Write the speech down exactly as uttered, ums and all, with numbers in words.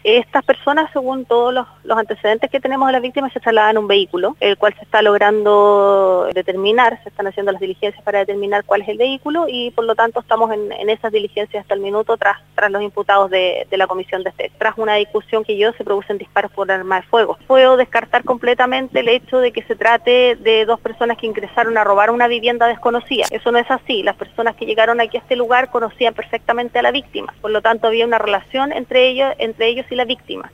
Estas personas, según todos los, los antecedentes que tenemos de las víctimas, se trasladan en un vehículo, el cual se está logrando determinar, se están haciendo las diligencias para determinar cuál es el vehículo y por lo tanto estamos en, en esas diligencias hasta el minuto tras, tras los imputados de, de la comisión de este. Tras una discusión que yo se producen disparos por arma de fuego. Puedo descartar completamente el hecho de que se trate de dos personas que ingresaron a robar una vivienda desconocida. Eso no es así. Las personas que llegaron aquí a este lugar conocían perfectamente a la víctima. Por lo tanto, había una relación entre ellos, entre ellos y la víctima.